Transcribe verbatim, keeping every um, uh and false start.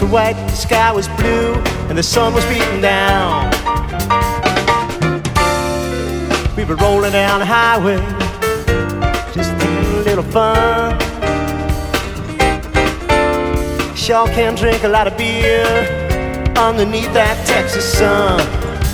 were white, the sky was blue, and the sun was beating down. We were rolling down the highway, just having a little fun. Sure can drink a lot of beer underneath that Texas sun.